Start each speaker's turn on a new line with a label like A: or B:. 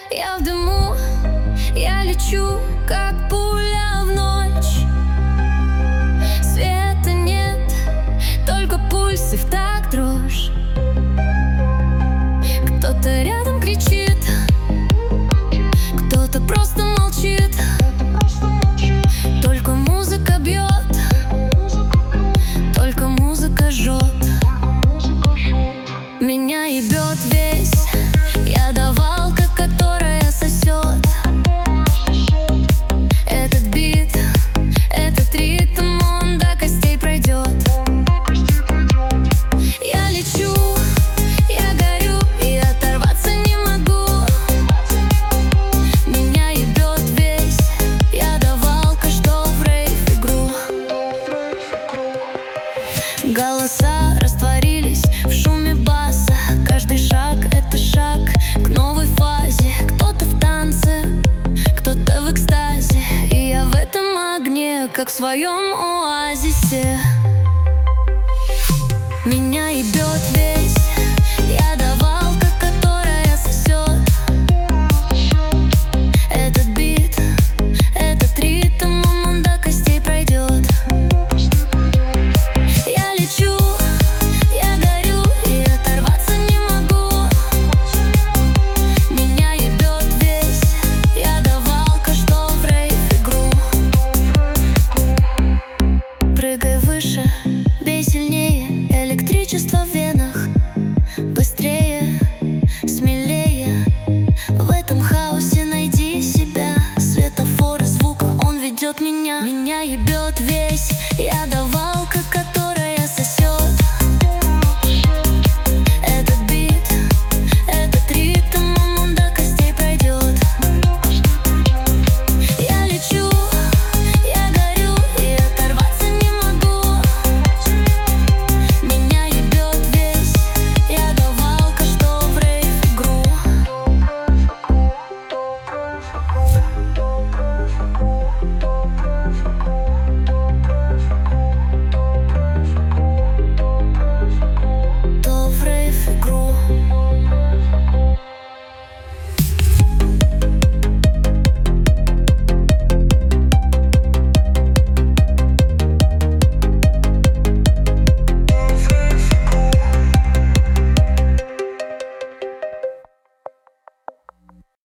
A: Я в дыму, я лечу, как пуля в ночь. Света нет, только пульс и в такт дрожь. Кто-то рядом кричит, кто-то просто молчит. Только музыка бьет, только музыка жжет. Меня ебет весь, я давалка, которая сосет. Этот бит, этот ритм, он до костей пройдет. Я лечу, я горю, и оторваться не могу. Меня ебет весь, я давалка, что в рейв-игру. Голоса растворились в шуме баса. Каждый шаг — это шаг к новой фазе. Кто-то в танце, кто-то в экстазе, и я в этом огне, как в своем оазисе.